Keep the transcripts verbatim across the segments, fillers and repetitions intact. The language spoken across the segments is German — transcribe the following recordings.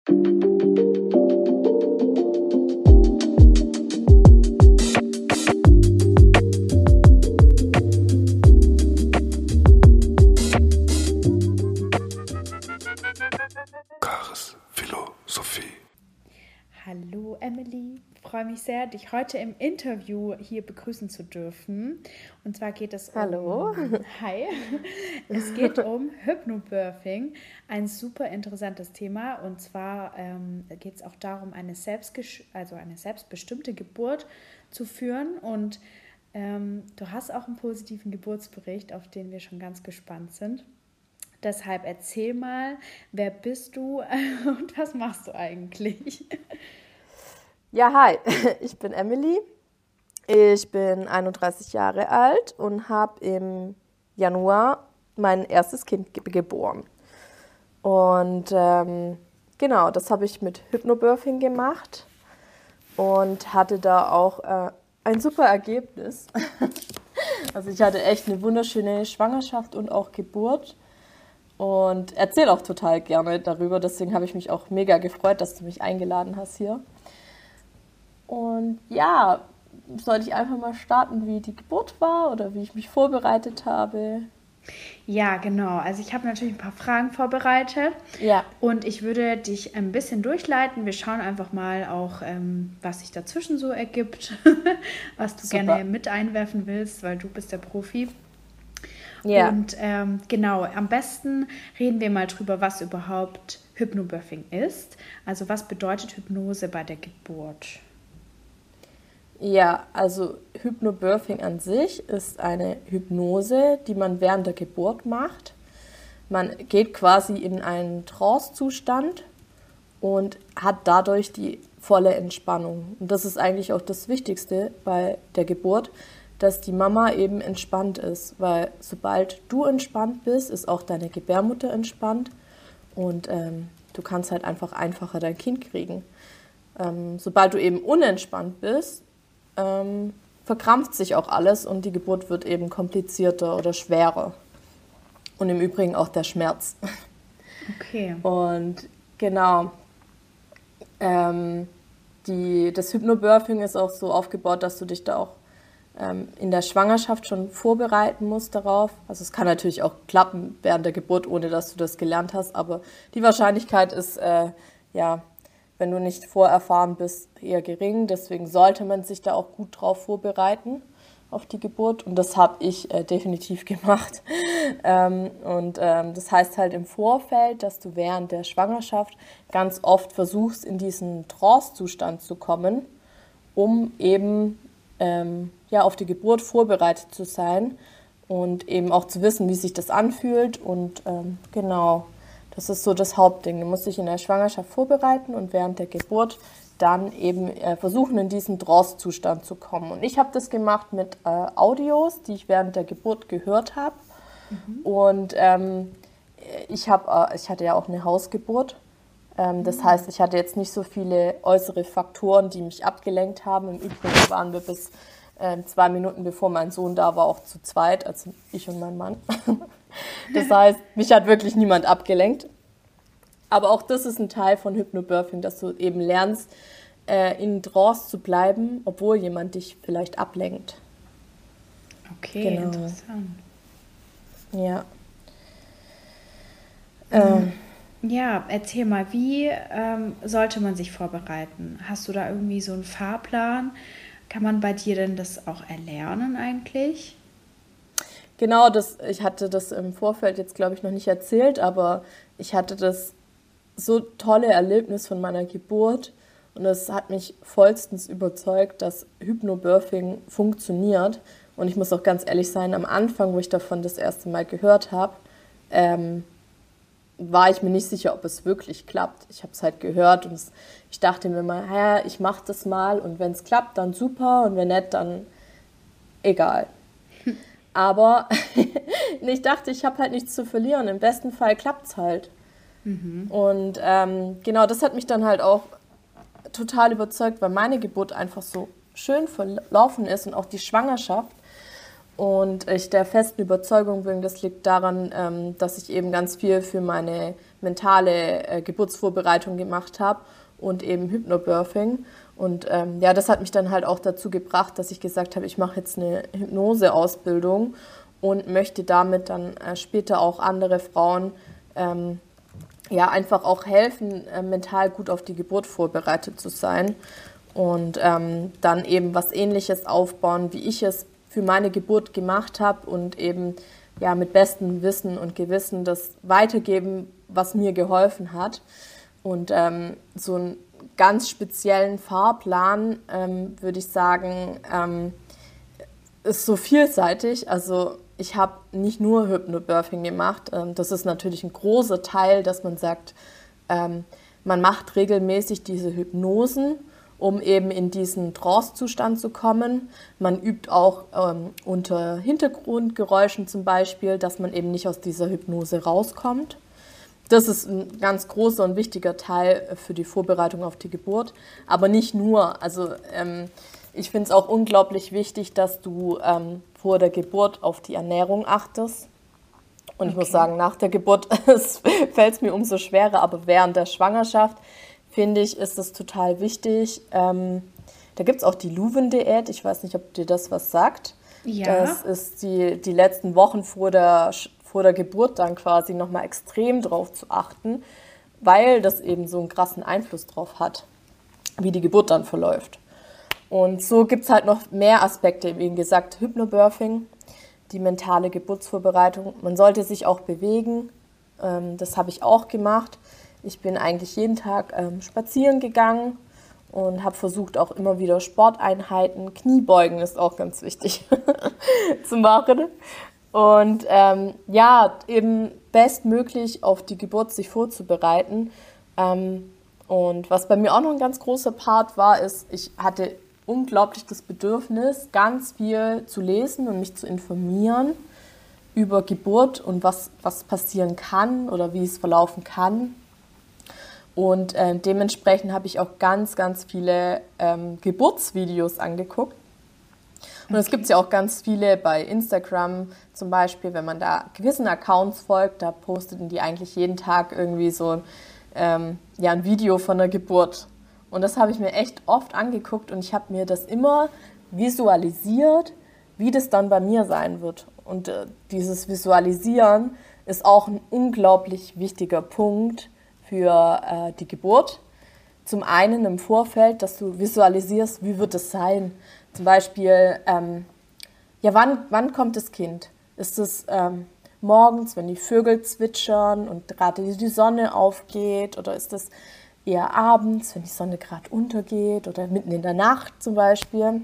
Karis Philosophie. Hallo Emily, ich freue mich sehr, dich heute im Interview hier begrüßen zu dürfen. Und zwar geht es um... Hallo. Hi. Es geht um Hypnobirthing, ein super interessantes Thema. Und zwar ähm, geht es auch darum, eine, selbstgesch- also eine selbstbestimmte Geburt zu führen. Und ähm, du hast auch einen positiven Geburtsbericht, auf den wir schon ganz gespannt sind. Deshalb erzähl mal, wer bist du und was machst du eigentlich? Ja, hi, ich bin Emily. Ich bin einunddreißig Jahre alt und habe im Januar mein erstes Kind ge- geboren. Und ähm, genau, das habe ich mit Hypnobirthing gemacht und hatte da auch äh, ein super Ergebnis. Also ich hatte echt eine wunderschöne Schwangerschaft und auch Geburt. Und erzähle auch total gerne darüber. Deswegen habe ich mich auch mega gefreut, dass du mich eingeladen hast hier. Und ja, sollte ich einfach mal starten, wie die Geburt war oder wie ich mich vorbereitet habe? Ja, genau. Also ich habe natürlich ein paar Fragen vorbereitet. Ja. Und ich würde dich ein bisschen durchleiten. Wir schauen einfach mal auch, ähm, was sich dazwischen so ergibt, was du Super. gerne mit einwerfen willst, weil du bist der Profi. Ja. Und ähm, genau, am besten reden wir mal drüber, was überhaupt Hypnobirthing ist. Also was bedeutet Hypnose bei der Geburt? Ja, also Hypnobirthing an sich ist eine Hypnose, die man während der Geburt macht. Man geht quasi in einen Trance-Zustand und hat dadurch die volle Entspannung. Und das ist eigentlich auch das Wichtigste bei der Geburt, dass die Mama eben entspannt ist, weil sobald du entspannt bist, ist auch deine Gebärmutter entspannt und ähm, du kannst halt einfach einfacher dein Kind kriegen. Ähm, sobald du eben unentspannt bist, ähm, verkrampft sich auch alles und die Geburt wird eben komplizierter oder schwerer. Und im Übrigen auch der Schmerz. Okay. Und genau, ähm, die, das Hypnobirthing ist auch so aufgebaut, dass du dich da auch in der Schwangerschaft schon vorbereiten musst darauf. Also es kann natürlich auch klappen während der Geburt, ohne dass du das gelernt hast, aber die Wahrscheinlichkeit ist, äh, ja, wenn du nicht vorerfahren bist, eher gering. Deswegen sollte man sich da auch gut drauf vorbereiten, auf die Geburt. Und das habe ich äh, definitiv gemacht. ähm, und ähm, das heißt halt im Vorfeld, dass du während der Schwangerschaft ganz oft versuchst, in diesen Trance-Zustand zu kommen, um eben ähm, ja, auf die Geburt vorbereitet zu sein und eben auch zu wissen, wie sich das anfühlt. Und ähm, genau, das ist so das Hauptding. Du musst dich in der Schwangerschaft vorbereiten und während der Geburt dann eben äh, versuchen, in diesen Trance-Zustand zu kommen. Und ich habe das gemacht mit äh, Audios, die ich während der Geburt gehört habe. Mhm. Und ähm, ich, hab, äh, ich hatte ja auch eine Hausgeburt. Ähm, das mhm. heißt, ich hatte jetzt nicht so viele äußere Faktoren, die mich abgelenkt haben. Im Übrigen waren wir bis äh, zwei Minuten bevor mein Sohn da war, auch zu zweit, also ich und mein Mann. Das heißt, mich hat wirklich niemand abgelenkt. Aber auch das ist ein Teil von Hypnobirthing, dass du eben lernst, äh, in Trance zu bleiben, obwohl jemand dich vielleicht ablenkt. Okay, genau. Interessant. Ja. Ähm. Ja, erzähl mal, wie ähm, sollte man sich vorbereiten? Hast du da irgendwie so einen Fahrplan? Kann man bei dir denn das auch erlernen eigentlich? Genau, das, ich hatte das im Vorfeld jetzt, glaube ich, noch nicht erzählt, aber ich hatte das so tolle Erlebnis von meiner Geburt und es hat mich vollstens überzeugt, dass Hypnobirthing funktioniert. Und ich muss auch ganz ehrlich sein, am Anfang, wo ich davon das erste Mal gehört habe, ähm, war ich mir nicht sicher, ob es wirklich klappt. Ich habe es halt gehört und es, ich dachte mir mal, ja, ich mache das mal und wenn es klappt, dann super und wenn nicht, dann egal. Aber ich dachte, ich habe halt nichts zu verlieren. Im besten Fall klappt es halt. Mhm. Und ähm, genau, das hat mich dann halt auch total überzeugt, weil meine Geburt einfach so schön verlaufen ist und auch die Schwangerschaft. Und ich der festen Überzeugung bin, das liegt daran, ähm, dass ich eben ganz viel für meine mentale äh, Geburtsvorbereitung gemacht habe und eben Hypnobirthing. Und ähm, ja, das hat mich dann halt auch dazu gebracht, dass ich gesagt habe, ich mache jetzt eine Hypnoseausbildung und möchte damit dann äh, später auch andere Frauen ähm, ja, einfach auch helfen, äh, mental gut auf die Geburt vorbereitet zu sein und ähm, dann eben was Ähnliches aufbauen, wie ich es für meine Geburt gemacht habe und eben ja, mit bestem Wissen und Gewissen das weitergeben, was mir geholfen hat. Und ähm, so einen ganz speziellen Fahrplan, ähm, würde ich sagen, ähm, ist so vielseitig. Also ich habe nicht nur Hypnobirthing gemacht. Ähm, das ist natürlich ein großer Teil, dass man sagt, ähm, man macht regelmäßig diese Hypnosen, um eben in diesen Trance-Zustand zu kommen. Man übt auch ähm, unter Hintergrundgeräuschen zum Beispiel, dass man eben nicht aus dieser Hypnose rauskommt. Das ist ein ganz großer und wichtiger Teil für die Vorbereitung auf die Geburt. Aber nicht nur. Also ähm, ich finde es auch unglaublich wichtig, dass du ähm, vor der Geburt auf die Ernährung achtest. Und ich okay. muss sagen, nach der Geburt fällt es mir umso schwerer, aber während der Schwangerschaft finde ich, ist das total wichtig. Ähm, da gibt es auch die Luven-Diät. Ich weiß nicht, ob dir das was sagt. Ja. Das ist die, die letzten Wochen vor der, vor der Geburt dann quasi nochmal extrem drauf zu achten, weil das eben so einen krassen Einfluss drauf hat, wie die Geburt dann verläuft. Und so gibt es halt noch mehr Aspekte, wie gesagt, Hypnobirthing, die mentale Geburtsvorbereitung. Man sollte sich auch bewegen. Ähm, das habe ich auch gemacht. Ich bin eigentlich jeden Tag ähm, spazieren gegangen und habe versucht, auch immer wieder Sporteinheiten, Kniebeugen ist auch ganz wichtig, zu machen. Und ähm, ja, eben bestmöglich auf die Geburt sich vorzubereiten. Ähm, und was bei mir auch noch ein ganz großer Part war, ist, ich hatte unglaublich das Bedürfnis, ganz viel zu lesen und mich zu informieren über Geburt und was, was passieren kann oder wie es verlaufen kann. Und äh, dementsprechend habe ich auch ganz, ganz viele ähm, Geburtsvideos angeguckt. Und es okay. gibt ja auch ganz viele bei Instagram zum Beispiel, wenn man da gewissen Accounts folgt, da posteten die eigentlich jeden Tag irgendwie so ähm, ja, ein Video von der Geburt. Und das habe ich mir echt oft angeguckt und ich habe mir das immer visualisiert, wie das dann bei mir sein wird. Und äh, dieses Visualisieren ist auch ein unglaublich wichtiger Punkt für äh, die Geburt. Zum einen im Vorfeld, dass du visualisierst, wie wird es sein. Zum Beispiel, ähm, ja, wann, wann kommt das Kind? Ist es ähm, morgens, wenn die Vögel zwitschern und gerade die Sonne aufgeht? Oder ist es eher abends, wenn die Sonne gerade untergeht? Oder mitten in der Nacht zum Beispiel?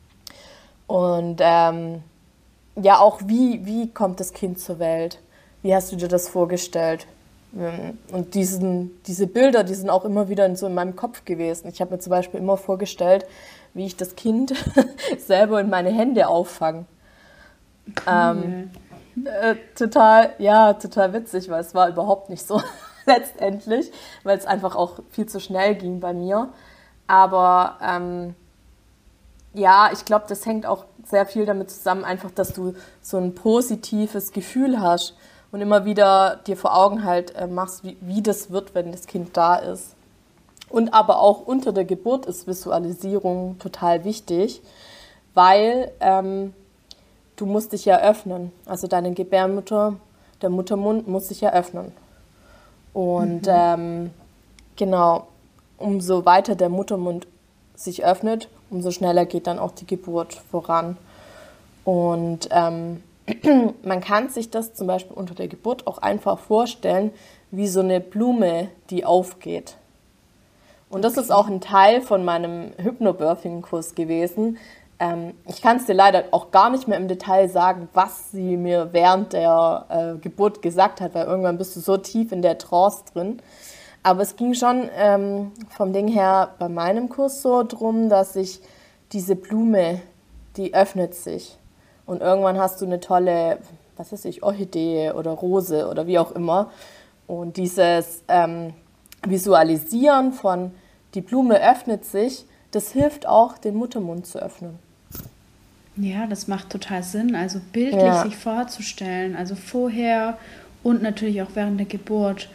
Und ähm, ja, auch wie, wie kommt das Kind zur Welt? Wie hast du dir das vorgestellt? Und diesen, diese Bilder, die sind auch immer wieder in, so in meinem Kopf gewesen. Ich habe mir zum Beispiel immer vorgestellt, wie ich das Kind selber in meine Hände auffange. Cool. Ähm, äh, total, ja, total witzig, weil es war überhaupt nicht so letztendlich, weil es einfach auch viel zu schnell ging bei mir. Aber ähm, ja, ich glaube, das hängt auch sehr viel damit zusammen, einfach, dass du so ein positives Gefühl hast und immer wieder dir vor Augen halt äh, machst, wie, wie das wird, wenn das Kind da ist. Und aber auch unter der Geburt ist Visualisierung total wichtig, weil ähm, du musst dich ja öffnen. Also deine Gebärmutter, der Muttermund muss sich ja öffnen. Und mhm. ähm, genau, umso weiter der Muttermund sich öffnet, umso schneller geht dann auch die Geburt voran. Und ähm, man kann sich das zum Beispiel unter der Geburt auch einfach vorstellen, wie so eine Blume, die aufgeht. Und das okay. ist auch ein Teil von meinem Hypnobirthing-Kurs gewesen. Ähm, ich kann es dir leider auch gar nicht mehr im Detail sagen, was sie mir während der äh, Geburt gesagt hat, weil irgendwann bist du so tief in der Trance drin. Aber es ging schon ähm, vom Ding her bei meinem Kurs so drum, dass sich diese Blume, die öffnet sich. Und irgendwann hast du eine tolle, was weiß ich, Orchidee oder Rose oder wie auch immer. Und dieses ähm, Visualisieren von die Blume öffnet sich, das hilft auch, den Muttermund zu öffnen. Ja, das macht total Sinn. Also bildlich ja. sich vorzustellen, also vorher und natürlich auch während der Geburt.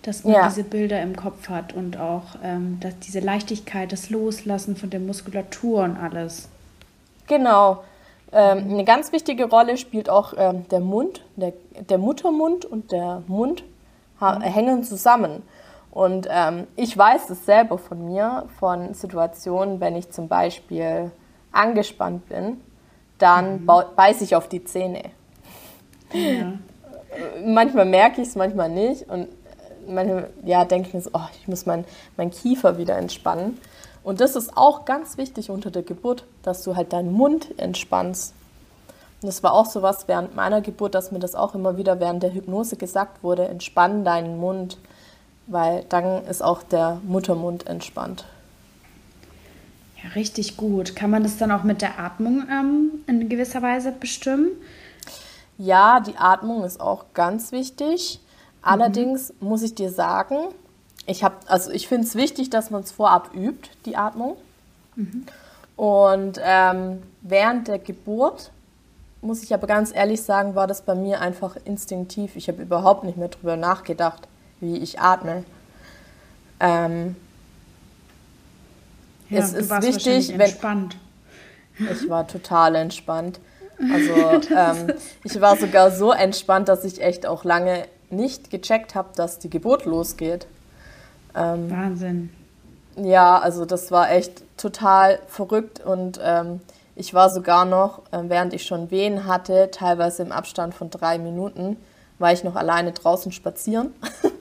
dass man Ja, diese Bilder im Kopf hat und auch ähm, dass diese Leichtigkeit, das Loslassen von der Muskulatur und alles. genau. Ähm, Mhm. eine ganz wichtige Rolle spielt auch ähm, der Mund, der, der Muttermund und der Mund ha- Mhm. hängen zusammen. Und ähm, ich weiß es selber von mir, von Situationen, wenn ich zum Beispiel angespannt bin, dann Mhm. bau- beiße ich auf die Zähne. Ja. Manchmal merke ich es, manchmal nicht. Und manchmal, ja, denke ich mir so, oh, ich muss mein, mein Kiefer wieder entspannen. Und das ist auch ganz wichtig unter der Geburt, dass du halt deinen Mund entspannst. Und das war auch so was während meiner Geburt, dass mir das auch immer wieder während der Hypnose gesagt wurde, entspann deinen Mund, weil dann ist auch der Muttermund entspannt. Ja, richtig gut. Kann man das dann auch mit der Atmung ähm, in gewisser Weise bestimmen? Ja, die Atmung ist auch ganz wichtig. Mhm. Allerdings muss ich dir sagen, ich habe, also ich finde es wichtig, dass man es vorab übt, die Atmung. Mhm. Und ähm, während der Geburt, muss ich aber ganz ehrlich sagen, war das bei mir einfach instinktiv. Ich habe überhaupt nicht mehr drüber nachgedacht, wie ich atme. Ähm, Ja, es du ist warst wahrscheinlich wichtig, wenn entspannt. ich war total entspannt. Also Das ähm, ist ich war sogar so entspannt, dass ich echt auch lange nicht gecheckt habe, dass die Geburt losgeht. Ähm, Wahnsinn. Ja, also das war echt total verrückt und ähm, ich war sogar noch, äh, während ich schon Wehen hatte, teilweise im Abstand von drei Minuten, war ich noch alleine draußen spazieren,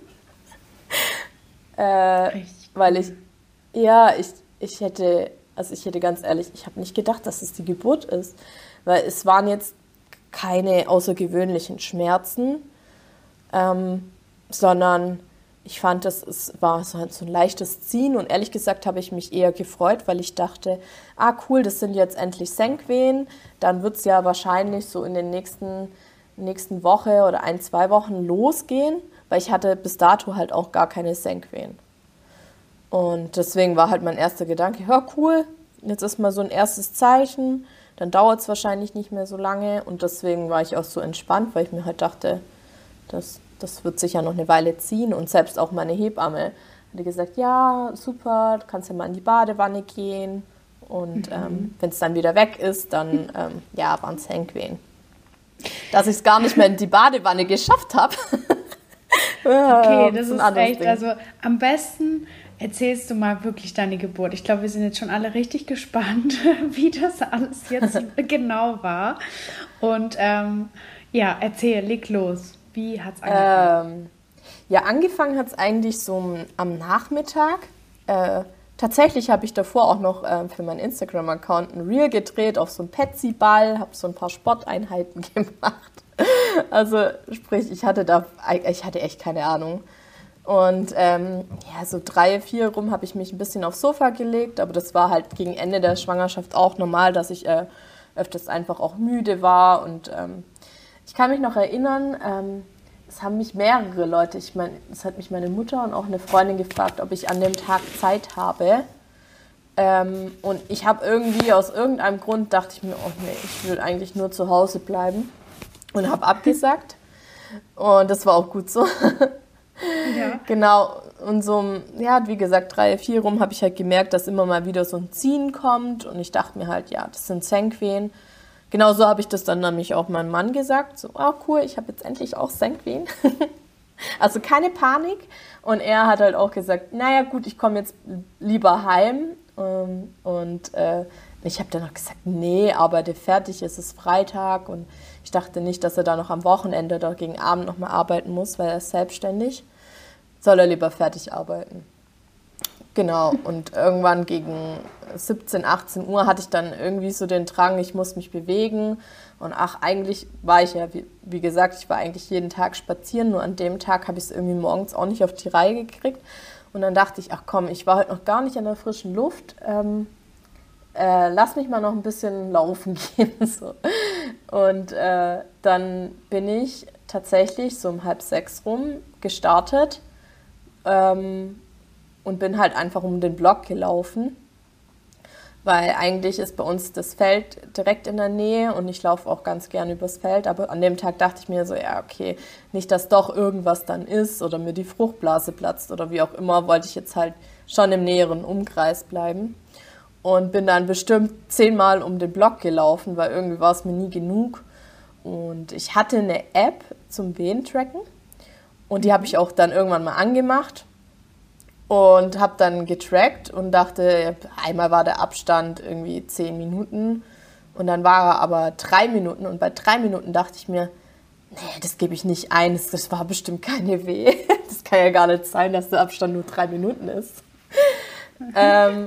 äh, Richtig weil ich, cool. ja, ich, ich hätte, also ich hätte ganz ehrlich, ich habe nicht gedacht, dass es die Geburt ist, weil es waren jetzt keine außergewöhnlichen Schmerzen, ähm, sondern ich fand, das es war so ein, so ein leichtes Ziehen und ehrlich gesagt habe ich mich eher gefreut, weil ich dachte, ah cool, das sind jetzt endlich Senkwehen, dann wird es ja wahrscheinlich so in den nächsten, nächsten Woche oder ein, zwei Wochen losgehen, weil ich hatte bis dato halt auch gar keine Senkwehen. Und deswegen war halt mein erster Gedanke, ja cool, jetzt ist mal so ein erstes Zeichen, dann dauert es wahrscheinlich nicht mehr so lange und deswegen war ich auch so entspannt, weil ich mir halt dachte, das, das wird sicher noch eine Weile ziehen und selbst auch meine Hebamme hatte gesagt, ja, super, du kannst ja mal in die Badewanne gehen und ähm, wenn es dann wieder weg ist, dann ähm, ja, waren es Senkwehen. Dass ich es gar nicht mehr in die Badewanne geschafft habe, Okay, das das ist ein ist anderes echt, Ding. also am besten erzählst du mal wirklich deine Geburt. Ich glaube, wir sind jetzt schon alle richtig gespannt, wie das alles jetzt genau war. Und ähm, ja, erzähl, leg los. Wie hat's angefangen? Ähm, ja, angefangen hat es eigentlich so am Nachmittag. Äh, tatsächlich habe ich davor auch noch äh, für meinen Instagram-Account ein Reel gedreht auf so einen Petsy-Ball, habe so ein paar Sporteinheiten gemacht. Also sprich, ich hatte da, ich hatte echt keine Ahnung. Und ähm, ja, so drei, vier rum habe ich mich ein bisschen aufs Sofa gelegt, aber das war halt gegen Ende der Schwangerschaft auch normal, dass ich äh, öfters einfach auch müde war. Und ähm, ich kann mich noch erinnern, ähm, es haben mich mehrere Leute, ich meine, es hat mich meine Mutter und auch eine Freundin gefragt, ob ich an dem Tag Zeit habe. Ähm, und ich habe irgendwie, aus irgendeinem Grund, dachte ich mir, oh nee, ich will eigentlich nur zu Hause bleiben und habe abgesagt. Und das war auch gut so. Ja. Genau, und so, ja, wie gesagt, drei, vier rum habe ich halt gemerkt, dass immer mal wieder so ein Ziehen kommt und ich dachte mir halt, ja, das sind Senkwehen. Genau so habe ich das dann nämlich auch meinem Mann gesagt, so, oh cool, ich habe jetzt endlich auch Senkwehen. Also keine Panik und er hat halt auch gesagt, naja gut, ich komme jetzt lieber heim ähm, und äh, ich habe dann noch gesagt, nee, arbeite fertig, es ist Freitag und ich dachte nicht, dass er da noch am Wochenende oder gegen Abend noch mal arbeiten muss, weil er ist selbstständig. Soll er lieber fertig arbeiten. Genau, und irgendwann gegen siebzehn, achtzehn Uhr hatte ich dann irgendwie so den Drang, ich muss mich bewegen. Und ach, eigentlich war ich ja, wie, wie gesagt, ich war eigentlich jeden Tag spazieren, nur an dem Tag habe ich es irgendwie morgens auch nicht auf die Reihe gekriegt. Und dann dachte ich, ach komm, ich war heute noch gar nicht an der frischen Luft, ähm, äh, lass mich mal noch ein bisschen laufen gehen. So. Und äh, dann bin ich tatsächlich so um halb sechs rum gestartet. Ähm, und bin halt einfach um den Block gelaufen. weil eigentlich ist bei uns das Feld direkt in der Nähe und ich laufe auch ganz gerne übers Feld, aber an dem Tag dachte ich mir so, ja okay, nicht, dass doch irgendwas dann ist oder mir die Fruchtblase platzt oder wie auch immer, wollte ich jetzt halt schon im näheren Umkreis bleiben und bin dann bestimmt zehnmal um den Block gelaufen, weil irgendwie war es mir nie genug und ich hatte eine App zum Wehentracken und die habe ich auch dann irgendwann mal angemacht. Und habe dann getrackt und dachte, einmal war der Abstand irgendwie zehn Minuten und dann war er aber drei Minuten. Und bei drei Minuten dachte ich mir, nee, das gebe ich nicht ein, das, das war bestimmt keine Wehe. Das kann ja gar nicht sein, dass der Abstand nur drei Minuten ist. ähm,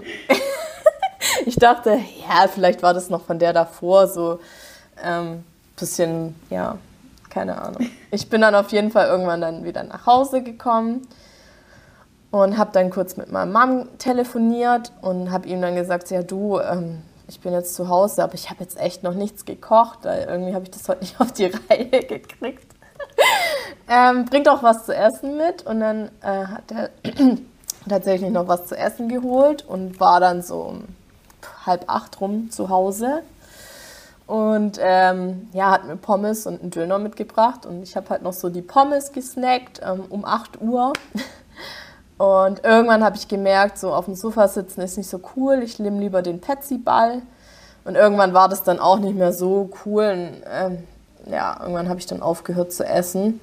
ich dachte, ja, vielleicht war das noch von der davor, so ein ähm, bisschen, ja, keine Ahnung. Ich bin dann auf jeden Fall irgendwann dann wieder nach Hause gekommen. Und habe dann kurz mit meinem Mann telefoniert und habe ihm dann gesagt, ja du, ähm, ich bin jetzt zu Hause, aber ich habe jetzt echt noch nichts gekocht, weil irgendwie habe ich das heute nicht auf die Reihe gekriegt. ähm, bringt auch was zu essen mit und dann äh, hat er tatsächlich noch was zu essen geholt und war dann so um halb acht rum zu Hause. Und ähm, ja, hat mir Pommes und einen Döner mitgebracht und ich habe halt noch so die Pommes gesnackt ähm, um acht Uhr. Und irgendwann habe ich gemerkt, so auf dem Sofa sitzen ist nicht so cool, ich nehme lieber den Petsy-Ball. Und irgendwann war das dann auch nicht mehr so cool. Und, ähm, ja, irgendwann habe ich dann aufgehört zu essen.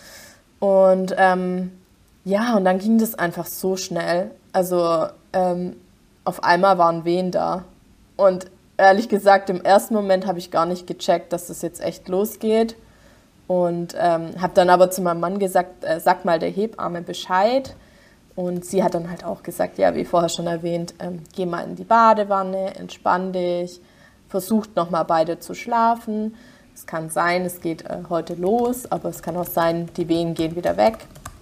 Und ähm, ja, und dann ging das einfach so schnell. Also ähm, auf einmal waren Wehen da. Und ehrlich gesagt, im ersten Moment habe ich gar nicht gecheckt, dass das jetzt echt losgeht. Und ähm, habe dann aber zu meinem Mann gesagt, äh, sag mal der Hebamme Bescheid. Und sie hat dann halt auch gesagt, ja, wie vorher schon erwähnt, ähm, geh mal in die Badewanne, entspann dich, versucht nochmal beide zu schlafen. Es kann sein, es geht äh, heute los, aber es kann auch sein, die Wehen gehen wieder weg.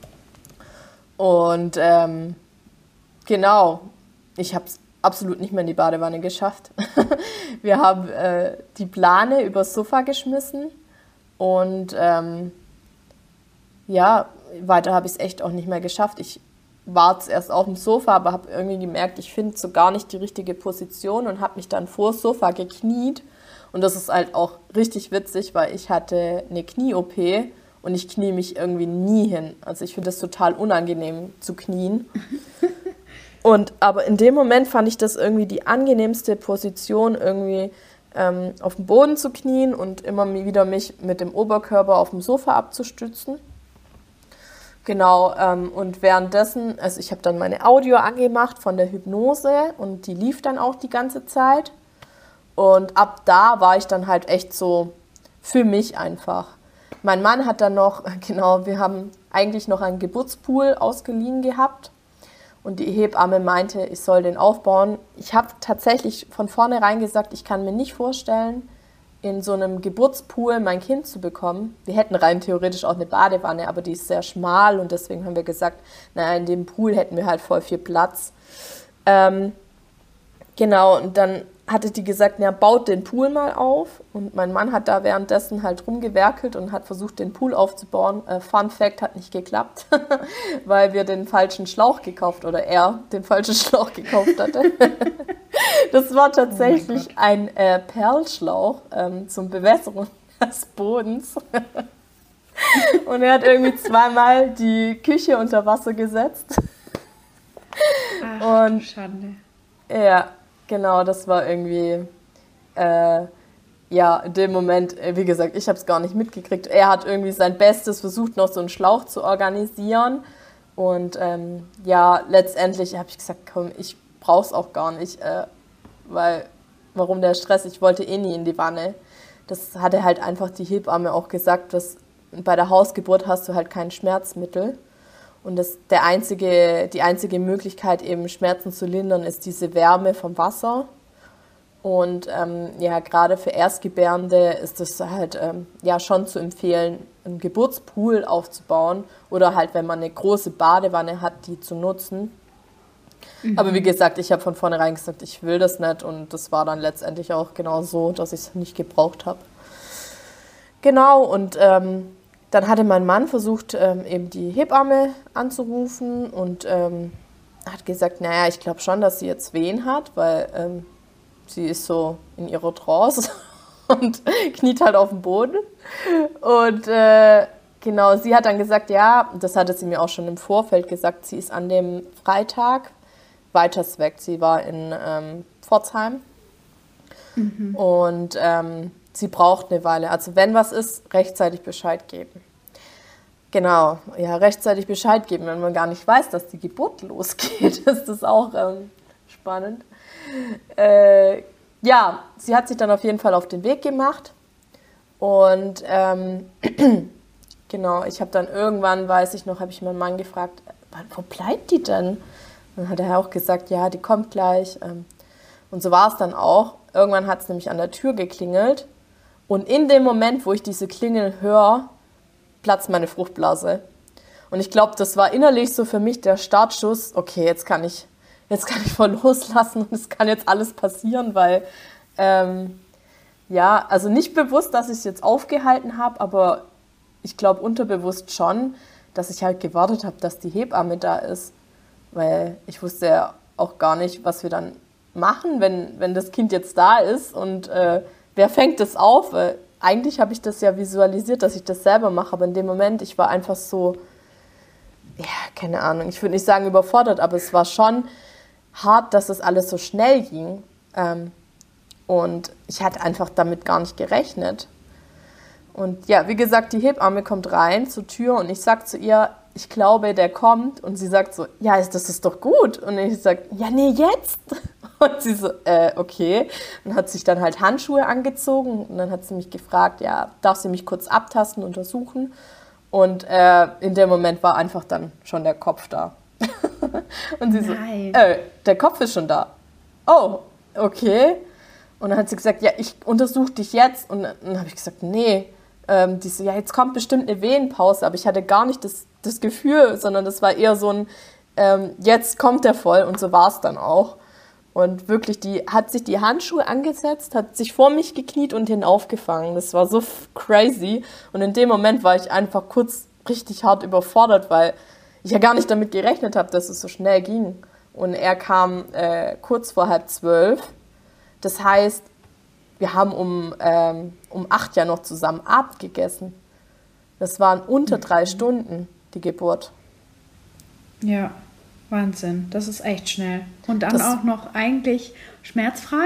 Und ähm, genau, ich habe es absolut nicht mehr in die Badewanne geschafft. Wir haben äh, die Plane übers Sofa geschmissen und ähm, ja, weiter habe ich es echt auch nicht mehr geschafft. Ich war zuerst auf dem Sofa, aber habe irgendwie gemerkt, ich finde so gar nicht die richtige Position und habe mich dann vor das Sofa gekniet. Und das ist halt auch richtig witzig, weil ich hatte eine Knie-O P und ich knie mich irgendwie nie hin. Also ich finde das total unangenehm zu knien. Und aber in dem Moment fand ich das irgendwie die angenehmste Position, irgendwie ähm, auf dem Boden zu knien und immer wieder mich mit dem Oberkörper auf dem Sofa abzustützen. Genau, ähm, und währenddessen, also ich habe dann meine Audio angemacht von der Hypnose und die lief dann auch die ganze Zeit. Und ab da war ich dann halt echt so für mich einfach. Mein Mann hat dann noch, genau, wir haben eigentlich noch einen Geburtspool ausgeliehen gehabt. Und die Hebamme meinte, ich soll den aufbauen. Ich habe tatsächlich von vornherein gesagt, ich kann mir nicht vorstellen, in so einem Geburtspool mein Kind zu bekommen. Wir hätten rein theoretisch auch eine Badewanne, aber die ist sehr schmal und deswegen haben wir gesagt, naja, in dem Pool hätten wir halt voll viel Platz. Ähm, genau, und dann hatte die gesagt, na, baut den Pool mal auf. Und mein Mann hat da währenddessen halt rumgewerkelt und hat versucht, den Pool aufzubauen. Äh, Fun Fact, hat nicht geklappt, weil wir den falschen Schlauch gekauft, oder er den falschen Schlauch gekauft hatte. Das war tatsächlich oh ein äh, Perlschlauch ähm, zum Bewässerung des Bodens. Und er hat irgendwie zweimal die Küche unter Wasser gesetzt. Ach, und Schande. Ja, genau, das war irgendwie, äh, ja, in dem Moment, wie gesagt, ich habe es gar nicht mitgekriegt. Er hat irgendwie sein Bestes versucht, noch so einen Schlauch zu organisieren. Und ähm, ja, letztendlich habe ich gesagt, komm, ich brauche es auch gar nicht, äh, weil, warum der Stress? Ich wollte eh nie in die Wanne. Das hatte halt einfach die Hebamme auch gesagt, dass bei der Hausgeburt hast du halt kein Schmerzmittel. Und das, der einzige, die einzige Möglichkeit, eben Schmerzen zu lindern, ist diese Wärme vom Wasser. Und ähm, ja, gerade für Erstgebärende ist es halt ähm, ja schon zu empfehlen, einen Geburtspool aufzubauen oder halt, wenn man eine große Badewanne hat, die zu nutzen. Mhm. Aber wie gesagt, ich habe von vornherein gesagt, ich will das nicht und das war dann letztendlich auch genau so, dass ich es nicht gebraucht habe. Genau, und ähm, dann hatte mein Mann versucht, ähm, eben die Hebamme anzurufen und ähm, hat gesagt, naja, ich glaube schon, dass sie jetzt Wehen hat, weil ähm, sie ist so in ihrer Trance und kniet halt auf dem Boden. Und äh, genau, sie hat dann gesagt, ja, das hatte sie mir auch schon im Vorfeld gesagt, sie ist an dem Freitag weiters weg. Sie war in ähm, Pforzheim mhm. und ähm, sie braucht eine Weile. Also wenn was ist, rechtzeitig Bescheid geben. Genau, ja, rechtzeitig Bescheid geben, wenn man gar nicht weiß, dass die Geburt losgeht, ist das auch ähm, spannend. Äh, ja, sie hat sich dann auf jeden Fall auf den Weg gemacht und ähm, genau, ich habe dann irgendwann, weiß ich noch, habe ich meinen Mann gefragt, wo bleibt die denn? Dann hat er auch gesagt, ja, die kommt gleich. Und so war es dann auch. Irgendwann hat es nämlich an der Tür geklingelt und in dem Moment, wo ich diese Klingel höre, platzt meine Fruchtblase. Und ich glaube, das war innerlich so für mich der Startschuss, okay, jetzt kann ich, jetzt kann ich voll loslassen und es kann jetzt alles passieren, weil, ähm, ja, also nicht bewusst, dass ich es jetzt aufgehalten habe, aber ich glaube unterbewusst schon, dass ich halt gewartet habe, dass die Hebamme da ist, weil ich wusste ja auch gar nicht, was wir dann machen, wenn, wenn das Kind jetzt da ist und äh, wer fängt das auf, weil eigentlich habe ich das ja visualisiert, dass ich das selber mache, aber in dem Moment, ich war einfach so, ja, keine Ahnung, ich würde nicht sagen überfordert, aber es war schon hart, dass es alles so schnell ging. Ähm, und ich hatte einfach damit gar nicht gerechnet. Und ja, wie gesagt, die Hebamme kommt rein zur Tür und ich sage zu ihr, ich glaube, der kommt. Und sie sagt so, ja, das ist doch gut. Und ich sage, ja, nee, jetzt. Und sie so, äh, okay. Und hat sich dann halt Handschuhe angezogen. Und dann hat sie mich gefragt, ja, darf sie mich kurz abtasten, untersuchen? Und äh, in dem Moment war einfach dann schon der Kopf da. Und sie Nein. so, äh, der Kopf ist schon da. Oh, okay. Und dann hat sie gesagt, ja, ich untersuche dich jetzt. Und dann habe ich gesagt, nee. Ähm, die so, ja, jetzt kommt bestimmt eine Wehenpause. Aber ich hatte gar nicht das, das Gefühl, sondern das war eher so ein, ähm, jetzt kommt der voll. Und so war es dann auch. Und wirklich, die hat sich die Handschuhe angesetzt, hat sich vor mich gekniet und den aufgefangen. Das war so crazy. Und in dem Moment war ich einfach kurz richtig hart überfordert, weil ich ja gar nicht damit gerechnet habe, dass es so schnell ging. Und er kam äh, kurz vor halb zwölf. Das heißt, wir haben um, ähm, um acht ja noch zusammen Abend gegessen. Das waren unter drei Stunden, die Geburt. Ja. Wahnsinn, das ist echt schnell. Und dann das, auch noch eigentlich schmerzfrei?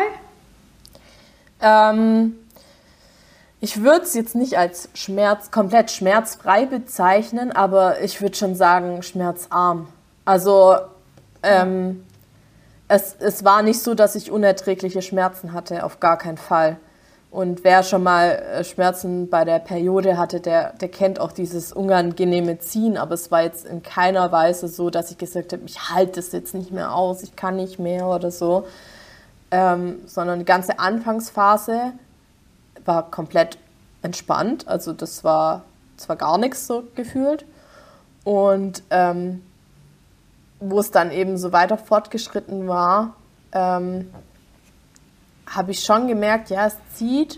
Ähm, ich würde es jetzt nicht als Schmerz, komplett schmerzfrei bezeichnen, aber ich würde schon sagen schmerzarm. Also ähm, es, es war nicht so, dass ich unerträgliche Schmerzen hatte, auf gar keinen Fall. Und wer schon mal Schmerzen bei der Periode hatte, der, der kennt auch dieses unangenehme Ziehen. Aber es war jetzt in keiner Weise so, dass ich gesagt habe, ich halte es jetzt nicht mehr aus, ich kann nicht mehr oder so. Ähm, sondern die ganze Anfangsphase war komplett entspannt. Also das war, das war gar nichts so gefühlt. Und ähm, wo es dann eben so weiter fortgeschritten war, ähm, habe ich schon gemerkt, ja, es zieht.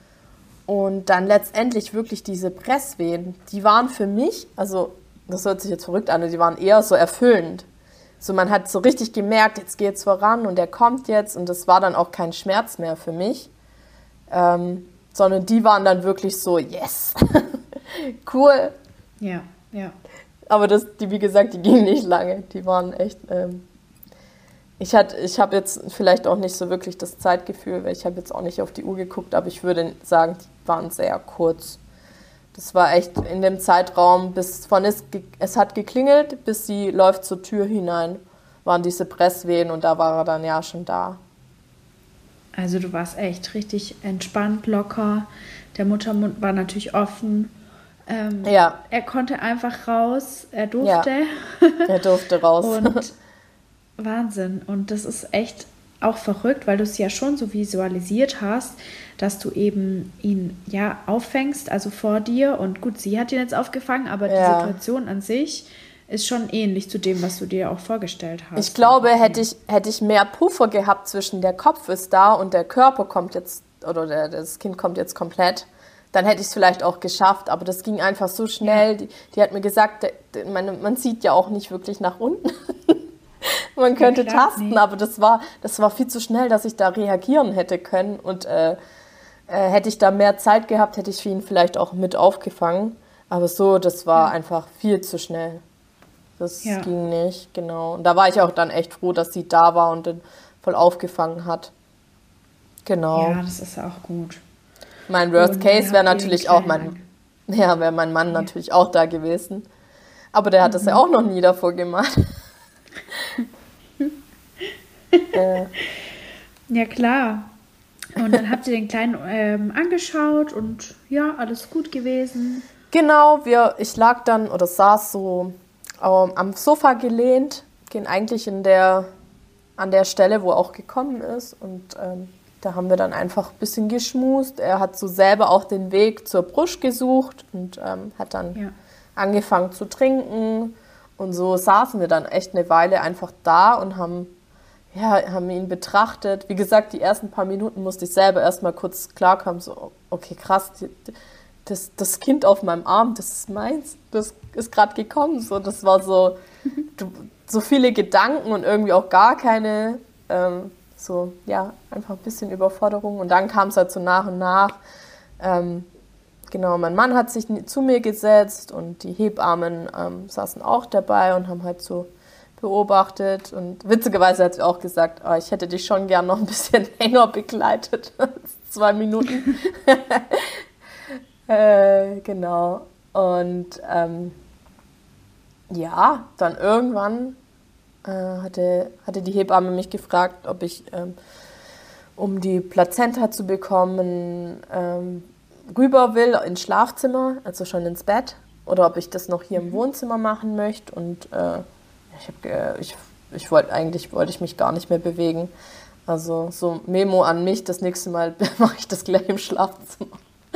Und dann letztendlich wirklich diese Presswehen, die waren für mich, also das hört sich jetzt verrückt an, die waren eher so erfüllend. So, man hat so richtig gemerkt, jetzt geht's voran und der kommt jetzt. Und das war dann auch kein Schmerz mehr für mich. Ähm, sondern die waren dann wirklich so, yes, cool. Ja, ja. Aber das, die, wie gesagt, die gingen nicht lange. Die waren echt... Ähm, Ich, ich habe jetzt vielleicht auch nicht so wirklich das Zeitgefühl, weil ich habe jetzt auch nicht auf die Uhr geguckt, aber ich würde sagen, die waren sehr kurz. Das war echt in dem Zeitraum, bis von es, es hat geklingelt, bis sie läuft zur Tür hinein, waren diese Presswehen und da war er dann ja schon da. Also du warst echt richtig entspannt, locker. Der Muttermund war natürlich offen. Ähm, ja. Er konnte einfach raus, er durfte. Ja, er durfte raus. Und Wahnsinn. Und das ist echt auch verrückt, weil du es ja schon so visualisiert hast, dass du eben ihn ja auffängst, also vor dir. Und gut, sie hat ihn jetzt aufgefangen, aber ja. die Situation an sich ist schon ähnlich zu dem, was du dir auch vorgestellt hast. Ich glaube, hätte ich, hätte ich mehr Puffer gehabt zwischen der Kopf ist da und der Körper kommt jetzt, oder der, das Kind kommt jetzt komplett, dann hätte ich es vielleicht auch geschafft. Aber das ging einfach so schnell. Ja. Die, die hat mir gesagt, der, man, man sieht ja auch nicht wirklich nach unten. man Ja, könnte klar, tasten, nee. aber das war, das war viel zu schnell, dass ich da reagieren hätte können. Und äh, äh, hätte ich da mehr Zeit gehabt, hätte ich ihn vielleicht auch mit aufgefangen. Aber so, das war Ja. einfach viel zu schnell. Das Ja. ging nicht, genau. Und da war ich auch dann echt froh, dass sie da war und den voll aufgefangen hat. Genau. Ja, das ist auch gut. Mein Worst Und Case dann wäre habt ihr den natürlich auch Kleinen mein, ja, wäre mein Mann Ja. natürlich auch da gewesen. Aber der hat das ja auch noch nie davor gemacht. äh, Ja, klar. Und dann habt ihr den Kleinen ähm, angeschaut und ja, alles gut gewesen. genau, wir, ich lag dann oder saß so ähm, am Sofa gelehnt, gehen eigentlich in der, an der Stelle, wo er auch gekommen ist. Und ähm, da haben wir dann einfach ein bisschen geschmust. Er hat so selber auch den Weg zur Brust gesucht und ähm, hat dann Ja. angefangen zu trinken. Und so saßen wir dann echt eine Weile einfach da und haben, ja, haben ihn betrachtet. Wie gesagt, die ersten paar Minuten musste ich selber erstmal kurz klarkommen, so, okay, krass, die, das, das Kind auf meinem Arm, das ist meins, das ist gerade gekommen. So, das war so, du, so viele Gedanken und irgendwie auch gar keine, ähm, so, ja, einfach ein bisschen Überforderung. Und dann kam es halt so nach und nach. Ähm, Genau, mein Mann hat sich zu mir gesetzt und die Hebammen ähm, saßen auch dabei und haben halt so beobachtet. Und witzigerweise hat sie auch gesagt, oh, ich hätte dich schon gern noch ein bisschen länger begleitet. Zwei Minuten. äh, genau. Und ähm, ja, dann irgendwann äh, hatte, hatte die Hebamme mich gefragt, ob ich, ähm, um die Plazenta zu bekommen, ähm, rüber will ins Schlafzimmer, also schon ins Bett, oder ob ich das noch hier im Wohnzimmer machen möchte. Und äh, ich, hab, äh, ich, ich wollte eigentlich wollte ich mich gar nicht mehr bewegen. Also so Memo an mich, das nächste Mal mache ich das gleich im Schlafzimmer.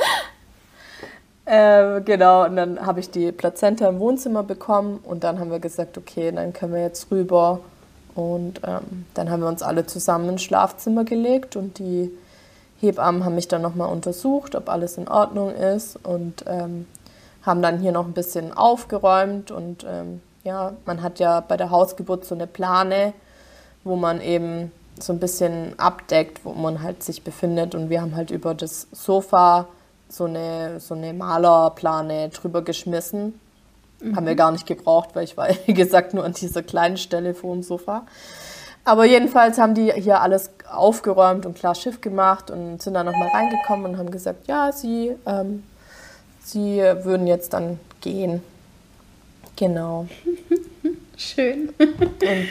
äh, genau, und dann habe ich die Plazenta im Wohnzimmer bekommen und dann haben wir gesagt, okay, dann können wir jetzt rüber. Und ähm, dann haben wir uns alle zusammen ins Schlafzimmer gelegt und die Hebammen haben mich dann nochmal untersucht, ob alles in Ordnung ist und ähm, haben dann hier noch ein bisschen aufgeräumt und ähm, ja, man hat ja bei der Hausgeburt so eine Plane, wo man eben so ein bisschen abdeckt, wo man halt sich befindet und wir haben halt über das Sofa so eine, so eine Malerplane drüber geschmissen. Mhm. Haben wir gar nicht gebraucht, weil ich war, wie gesagt, nur an dieser kleinen Stelle vor dem Sofa. Aber jedenfalls haben die hier alles aufgeräumt und klar Schiff gemacht und sind dann nochmal reingekommen und haben gesagt, ja, sie, ähm, sie würden jetzt dann gehen. Genau. Schön. Und,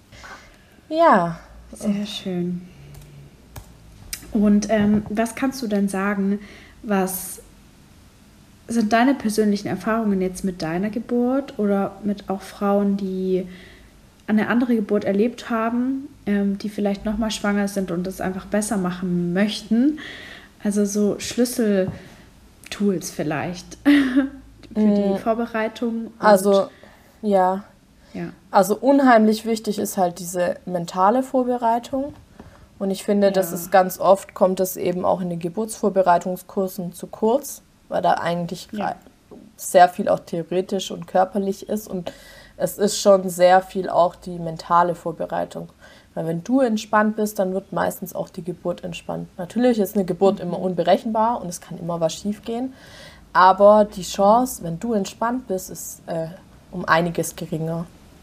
ja. Sehr schön. Und ähm, was kannst du denn sagen, was sind deine persönlichen Erfahrungen jetzt mit deiner Geburt oder mit auch Frauen, die eine andere Geburt erlebt haben, ähm, die vielleicht nochmal schwanger sind und das einfach besser machen möchten? Also so Schlüsseltools vielleicht für die Vorbereitung. Und, Also, ja. ja. Also unheimlich wichtig ist halt diese mentale Vorbereitung. Und ich finde, Ja. das ist ganz oft, kommt es eben auch in den Geburtsvorbereitungskursen zu kurz, weil da eigentlich Ja. sehr viel auch theoretisch und körperlich ist. Und es ist schon sehr viel auch die mentale Vorbereitung. Weil wenn du entspannt bist, dann wird meistens auch die Geburt entspannt. Natürlich ist eine Geburt immer unberechenbar und es kann immer was schiefgehen. Aber die Chance, wenn du entspannt bist, ist äh, um einiges geringer.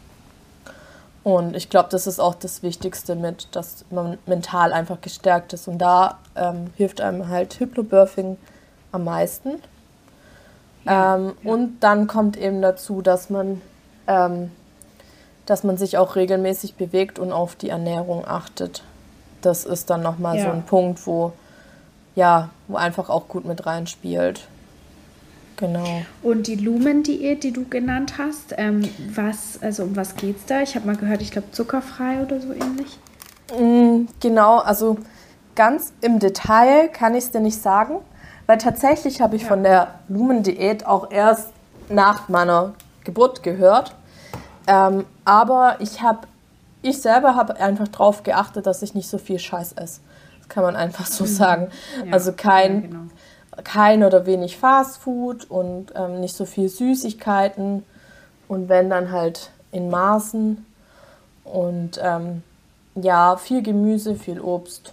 Und ich glaube, das ist auch das Wichtigste mit, dass man mental einfach gestärkt ist. Und da ähm, hilft einem halt Hypnobirthing am meisten. Ja, Ähm, ja. Und dann kommt eben dazu, dass man, ähm, dass man sich auch regelmäßig bewegt und auf die Ernährung achtet. Das ist dann nochmal so Ja. ein Punkt, wo, ja, wo einfach auch gut mit reinspielt. Genau. Und die Lumen-Diät, die du genannt hast, ähm, was, also um was geht's da? Ich habe mal gehört, ich glaube zuckerfrei oder so ähnlich. Mm, Genau, also ganz im Detail kann ich es dir nicht sagen, weil tatsächlich habe ich Ja. von der Lumen-Diät auch erst nach meiner Geburt gehört. Ähm, aber ich habe, ich selber habe einfach darauf geachtet, dass ich nicht so viel Scheiß esse. Das kann man einfach so sagen. Ja, Also kein, ja, genau. kein oder wenig Fastfood und ähm, nicht so viel Süßigkeiten und wenn dann halt in Maßen. Und ähm, ja, viel Gemüse, viel Obst.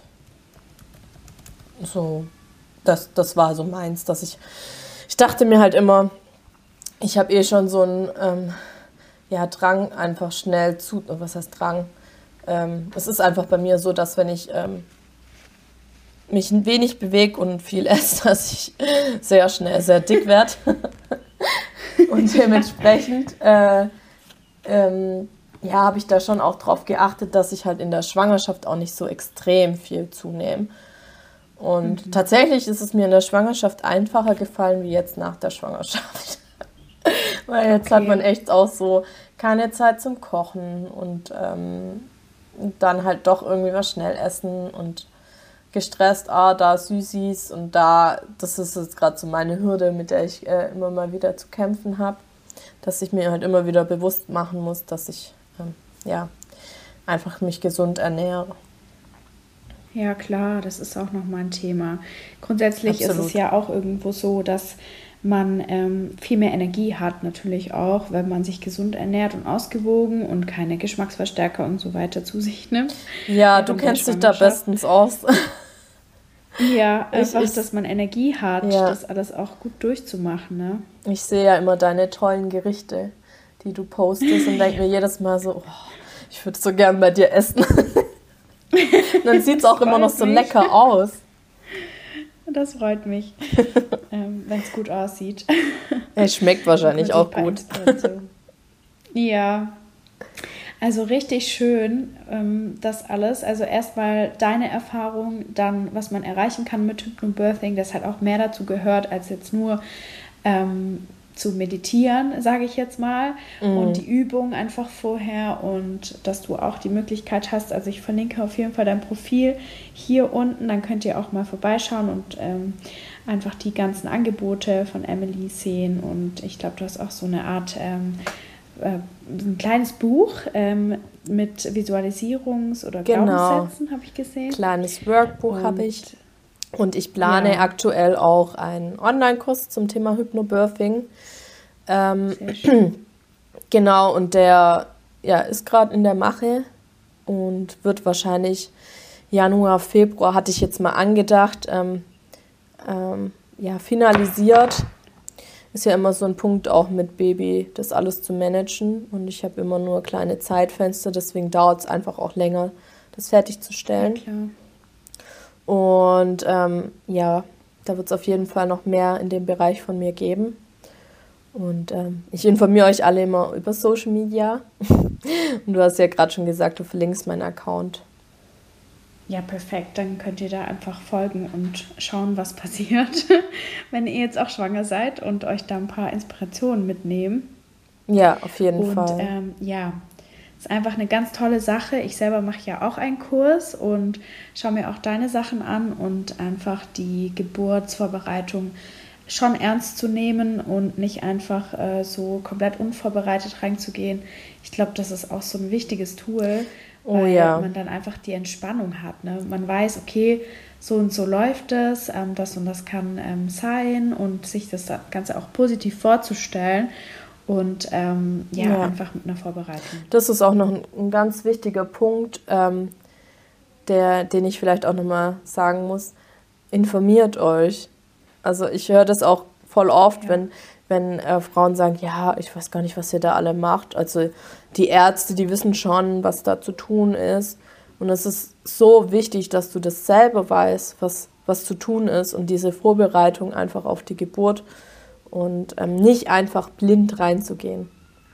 So, das, das war so meins, dass ich, ich dachte mir halt immer, ich habe eh schon so einen ähm, ja, Drang, einfach schnell zu, was heißt Drang? Ähm, es ist einfach bei mir so, dass wenn ich ähm, mich ein wenig bewege und viel esse, dass ich sehr schnell sehr dick werde. Und dementsprechend äh, ähm, ja, habe ich da schon auch drauf geachtet, dass ich halt in der Schwangerschaft auch nicht so extrem viel zunehme. Und mhm. tatsächlich ist es mir in der Schwangerschaft einfacher gefallen, wie jetzt nach der Schwangerschaft. Weil jetzt okay. hat man echt auch so keine Zeit zum Kochen und ähm, dann halt doch irgendwie was schnell essen und gestresst, ah, da Süßis und da, das ist jetzt gerade so meine Hürde, mit der ich äh, immer mal wieder zu kämpfen habe, dass ich mir halt immer wieder bewusst machen muss, dass ich ähm, ja einfach mich gesund ernähre. Ja klar, das ist auch nochmal ein Thema. Grundsätzlich Absolut. ist es ja auch irgendwo so, dass man ähm, viel mehr Energie hat natürlich auch, wenn man sich gesund ernährt und ausgewogen und keine Geschmacksverstärker und so weiter zu sich nimmt. Ja, du kennst dich da bestens aus. Ja, einfach, ich, ich, dass man Energie hat, ja. das alles auch gut durchzumachen. Ne? Ich sehe ja immer deine tollen Gerichte, die du postest und denke mir jedes Mal so, oh, ich würde so gern bei dir essen. Und dann sieht es auch immer noch so mich. lecker aus. Das freut mich, ähm, wenn es gut aussieht. Es schmeckt wahrscheinlich auch gut. Ja, also richtig schön, ähm, das alles. Also erstmal deine Erfahrung, dann was man erreichen kann mit Hypnobirthing, das halt auch mehr dazu gehört, als jetzt nur ähm, zu meditieren, sage ich jetzt mal. Mhm. Und die Übung einfach vorher und dass du auch die Möglichkeit hast, also ich verlinke auf jeden Fall dein Profil hier unten, dann könnt ihr auch mal vorbeischauen und ähm, einfach die ganzen Angebote von Emily sehen. Und ich glaube, du hast auch so eine Art, ähm, äh, ein kleines Buch ähm, mit Visualisierungs- oder genau. Glaubenssätzen, habe ich gesehen. Kleines Workbook habe ich. Und ich plane ja. aktuell auch einen Online-Kurs zum Thema Hypnobirthing. Ähm, Sehr schön. Genau, und der ja, ist gerade in der Mache und wird wahrscheinlich Januar, Februar, hatte ich jetzt mal angedacht, ähm, ähm, ja, finalisiert. Ist ja immer so ein Punkt auch mit Baby, das alles zu managen. Und ich habe immer nur kleine Zeitfenster, deswegen dauert es einfach auch länger, das fertigzustellen. Ja, klar. Und ähm, ja, da wird es auf jeden Fall noch mehr in dem Bereich von mir geben. Und ähm, ich informiere euch alle immer über Social Media. Und du hast ja gerade schon gesagt, du verlinkst meinen Account. Ja, perfekt. Dann könnt ihr da einfach folgen und schauen, was passiert, wenn ihr jetzt auch schwanger seid und euch da ein paar Inspirationen mitnehmen. Ja, auf jeden und, Fall. Und ähm, ja, ist einfach eine ganz tolle Sache. Ich selber mache ja auch einen Kurs und schaue mir auch deine Sachen an und einfach die Geburtsvorbereitung schon ernst zu nehmen und nicht einfach äh, so komplett unvorbereitet reinzugehen. Ich glaube, das ist auch so ein wichtiges Tool, oh, weil ja. man dann einfach die Entspannung hat. Ne? Man weiß, okay, so und so läuft es, ähm, das und das kann ähm, sein und sich das Ganze auch positiv vorzustellen. Und ähm, ja, ja, einfach mit einer Vorbereitung. Das ist auch noch ein, ein ganz wichtiger Punkt, ähm, der, den ich vielleicht auch nochmal sagen muss. Informiert euch. Also ich höre das auch voll oft, ja. wenn, wenn äh, Frauen sagen, ja, ich weiß gar nicht, was ihr da alle macht. Also die Ärzte, die wissen schon, was da zu tun ist. Und es ist so wichtig, dass du das selber weißt, was, was zu tun ist und diese Vorbereitung einfach auf die Geburt. Und ähm, nicht einfach blind reinzugehen.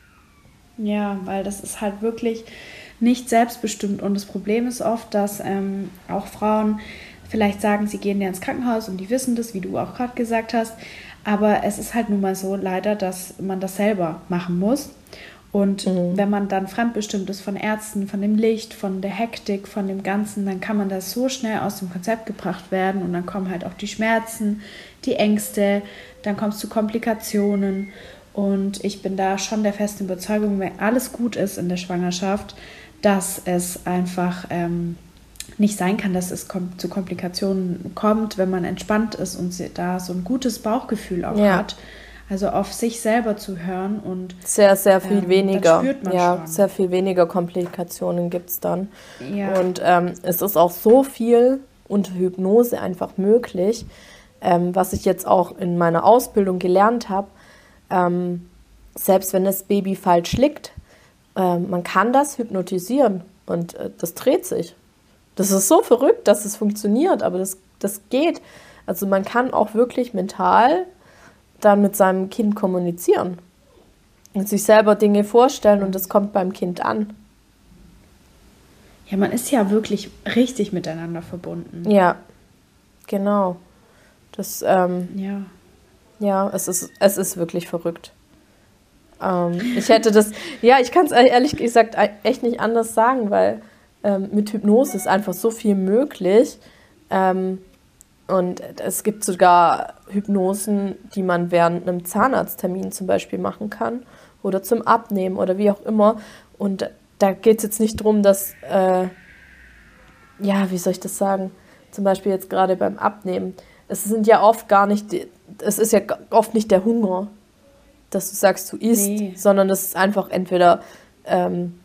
Ja, weil das ist halt wirklich nicht selbstbestimmt. Und das Problem ist oft, dass ähm, auch Frauen vielleicht sagen, sie gehen ja ins Krankenhaus und die wissen das, wie du auch gerade gesagt hast. Aber es ist halt nun mal so leider, dass man das selber machen muss. Und mhm. wenn man dann fremdbestimmt ist von Ärzten, von dem Licht, von der Hektik, von dem Ganzen, dann kann man das so schnell aus dem Konzept gebracht werden und dann kommen halt auch die Schmerzen, die Ängste, dann kommt es zu Komplikationen und ich bin da schon der festen Überzeugung, wenn alles gut ist in der Schwangerschaft, dass es einfach ähm, nicht sein kann, dass es kom- zu Komplikationen kommt, wenn man entspannt ist und da so ein gutes Bauchgefühl auch ja. hat. Also auf sich selber zu hören und Sehr, sehr viel ähm, weniger. das spürt man Ja, schon. sehr viel weniger Komplikationen gibt es dann. Ja. Und ähm, es ist auch so viel unter Hypnose einfach möglich, ähm, was ich jetzt auch in meiner Ausbildung gelernt habe. Ähm, selbst wenn das Baby falsch liegt, ähm, man kann das hypnotisieren und äh, das dreht sich. Das ist so verrückt, dass es funktioniert, aber das, das geht. Also man kann auch wirklich mental dann mit seinem Kind kommunizieren und sich selber Dinge vorstellen und das kommt beim Kind an. Ja, man ist ja wirklich richtig miteinander verbunden. Ja, genau. Das, ähm, Ja. ja, es ist, es ist wirklich verrückt. Ähm, ich hätte das, ja, ich kann es ehrlich gesagt echt nicht anders sagen, weil ähm, mit Hypnose ist einfach so viel möglich. Ähm, und es gibt sogar Hypnosen, die man während einem Zahnarzttermin zum Beispiel machen kann oder zum Abnehmen oder wie auch immer. Und da geht es jetzt nicht darum, dass, äh, ja, wie soll ich das sagen, zum Beispiel jetzt gerade beim Abnehmen, es sind ja oft gar nicht, die, es ist ja oft nicht der Hunger, dass du sagst, du isst, Nee. sondern es ist einfach entweder, ähm,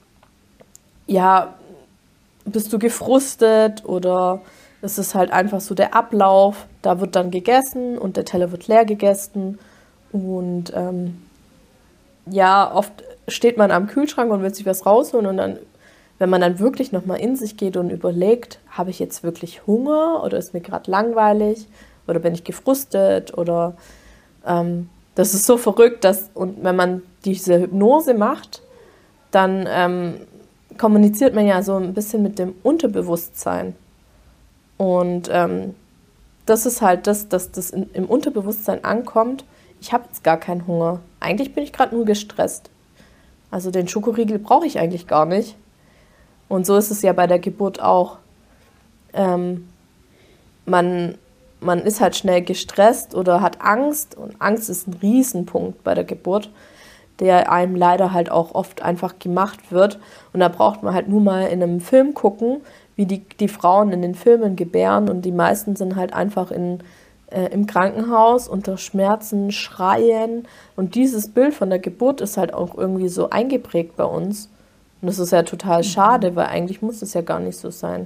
ja, bist du gefrustet oder es ist halt einfach so der Ablauf, da wird dann gegessen und der Teller wird leer gegessen und ähm, ja, oft steht man am Kühlschrank und will sich was rausholen und dann, wenn man dann wirklich nochmal in sich geht und überlegt, habe ich jetzt wirklich Hunger oder ist mir gerade langweilig oder bin ich gefrustet oder ähm, das ist so verrückt, dass und wenn man diese Hypnose macht, dann ähm, kommuniziert man ja so ein bisschen mit dem Unterbewusstsein. Und ähm, das ist halt das, dass das in, im Unterbewusstsein ankommt, ich habe jetzt gar keinen Hunger. Eigentlich bin ich gerade nur gestresst. Also den Schokoriegel brauche ich eigentlich gar nicht. Und so ist es ja bei der Geburt auch. Ähm, man, man ist halt schnell gestresst oder hat Angst. Und Angst ist ein Riesenpunkt bei der Geburt, der einem leider halt auch oft einfach gemacht wird. Und da braucht man halt nur mal in einem Film gucken, wie die, die Frauen in den Filmen gebären. Und die meisten sind halt einfach in, äh, im Krankenhaus unter Schmerzen, schreien. Und dieses Bild von der Geburt ist halt auch irgendwie so eingeprägt bei uns. Und das ist ja total schade, weil eigentlich muss es ja gar nicht so sein.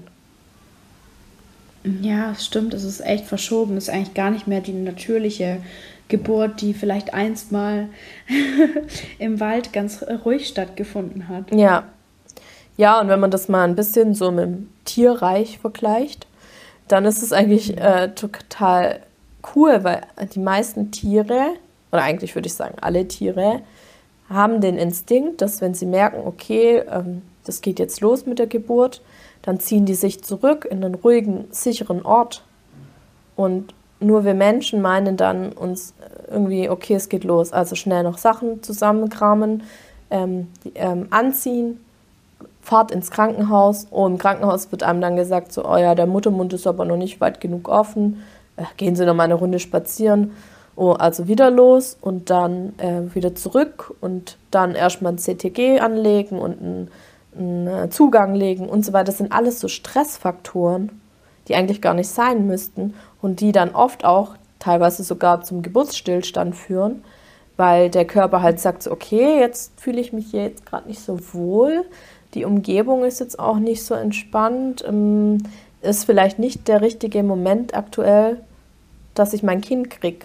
Ja, es stimmt, es ist echt verschoben. Es ist eigentlich gar nicht mehr die natürliche Geburt, die vielleicht einst mal im Wald ganz ruhig stattgefunden hat. Ja. Ja, und wenn man das mal ein bisschen so mit dem Tierreich vergleicht, dann ist es eigentlich äh, total cool, weil die meisten Tiere, oder eigentlich würde ich sagen alle Tiere, haben den Instinkt, dass wenn sie merken, okay, ähm, das geht jetzt los mit der Geburt, dann ziehen die sich zurück in einen ruhigen, sicheren Ort. Und nur wir Menschen meinen dann uns irgendwie, okay, es geht los. Also schnell noch Sachen zusammenkramen, ähm, die, ähm, anziehen, Fahrt ins Krankenhaus. Oh, im Krankenhaus wird einem dann gesagt, so, oh ja, der Muttermund ist aber noch nicht weit genug offen. Äh, gehen Sie noch mal eine Runde spazieren. Oh, also wieder los und dann äh, wieder zurück und dann erstmal ein C T G anlegen und einen, einen Zugang legen und so weiter. Das sind alles so Stressfaktoren, die eigentlich gar nicht sein müssten und die dann oft auch teilweise sogar zum Geburtsstillstand führen, weil der Körper halt sagt, so, okay, jetzt fühle ich mich hier jetzt gerade nicht so wohl, die Umgebung ist jetzt auch nicht so entspannt, ähm, ist vielleicht nicht der richtige Moment aktuell, dass ich mein Kind kriege.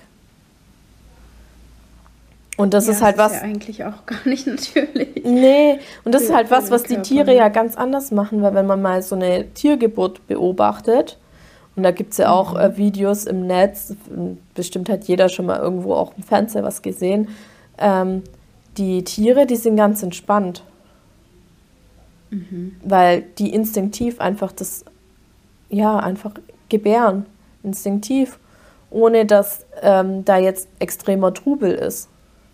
Und das ja, ist halt das was. Ist ja eigentlich auch gar nicht natürlich. Nee, und das Für- ist halt für was, den was die Körper, Tiere ne? ja ganz anders machen, weil wenn man mal so eine Tiergeburt beobachtet, und da gibt es ja auch äh, Videos im Netz, bestimmt hat jeder schon mal irgendwo auch im Fernseher was gesehen, ähm, die Tiere, die sind ganz entspannt. Weil die instinktiv einfach das, ja, einfach gebären, instinktiv, ohne dass ähm, da jetzt extremer Trubel ist.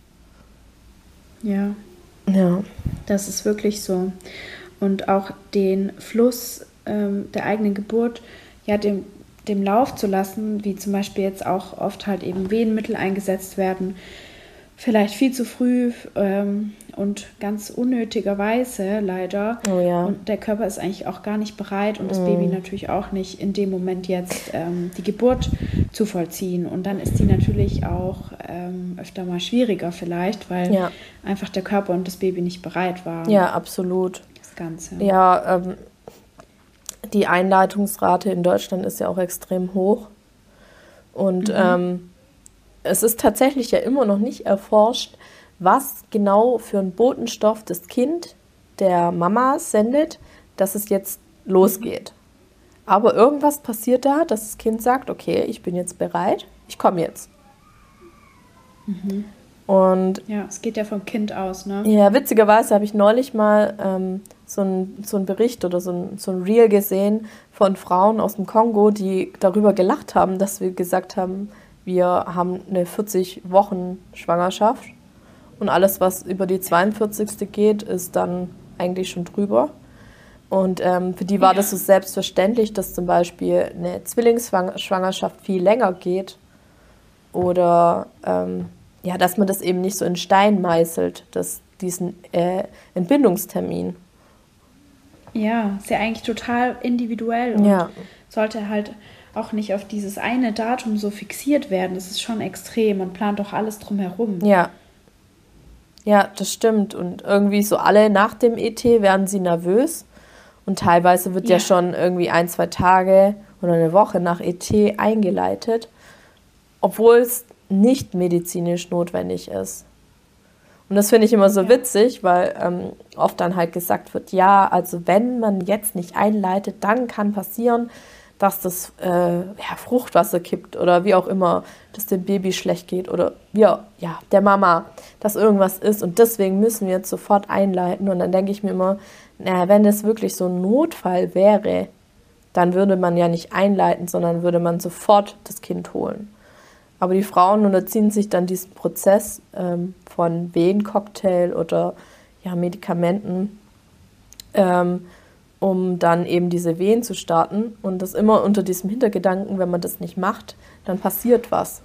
Ja, Ja. das ist wirklich so. Und auch den Fluss ähm, der eigenen Geburt, ja, dem, dem Lauf zu lassen, wie zum Beispiel jetzt auch oft halt eben Wehenmittel eingesetzt werden, vielleicht viel zu früh ähm, und ganz unnötigerweise leider. Oh ja. Und der Körper ist eigentlich auch gar nicht bereit und das mm. Baby natürlich auch nicht in dem Moment jetzt ähm, die Geburt zu vollziehen. Und dann ist die natürlich auch ähm, öfter mal schwieriger vielleicht, weil ja. einfach der Körper und das Baby nicht bereit waren. Ja, absolut. Das Ganze. Ja, ähm, die Einleitungsrate in Deutschland ist ja auch extrem hoch. Und mhm. ähm, es ist tatsächlich ja immer noch nicht erforscht, was genau für einen Botenstoff das Kind der Mama sendet, dass es jetzt losgeht. Aber irgendwas passiert da, dass das Kind sagt, okay, ich bin jetzt bereit, ich komme jetzt. Mhm. Und ja, es geht ja vom Kind aus, ne? Ja, witzigerweise habe ich neulich mal ähm, so einen so einen Bericht oder so ein, so ein Reel gesehen von Frauen aus dem Kongo, die darüber gelacht haben, dass wir gesagt haben, wir haben eine vierzig Wochen Schwangerschaft und alles, was über die zweiundvierzigste geht, ist dann eigentlich schon drüber. Und ähm, für die war ja. das so selbstverständlich, dass zum Beispiel eine Zwillingsschwangerschaft viel länger geht oder ähm, ja, dass man das eben nicht so in Stein meißelt, dass diesen äh, Entbindungstermin. Ja, ist ja eigentlich total individuell und ja. sollte halt auch nicht auf dieses eine Datum so fixiert werden. Das ist schon extrem. Man plant doch alles drumherum. Ja. Ja, das stimmt. Und irgendwie so alle nach dem E T werden sie nervös. Und teilweise wird ja, ja schon irgendwie ein, zwei Tage oder eine Woche nach E T eingeleitet, obwohl es nicht medizinisch notwendig ist. Und das finde ich immer so ja. witzig, weil ähm, oft dann halt gesagt wird, ja, also wenn man jetzt nicht einleitet, dann kann passieren, dass das äh, ja, Fruchtwasser kippt oder wie auch immer, dass dem Baby schlecht geht oder wie auch, ja, der Mama, dass irgendwas ist und deswegen müssen wir jetzt sofort einleiten. Und dann denke ich mir immer, naja, wenn das wirklich so ein Notfall wäre, dann würde man ja nicht einleiten, sondern würde man sofort das Kind holen. Aber die Frauen unterziehen sich dann diesem Prozess ähm, von Wehencocktail oder ja, Medikamenten, ähm, um dann eben diese Wehen zu starten. Und das immer unter diesem Hintergedanken, wenn man das nicht macht, dann passiert was.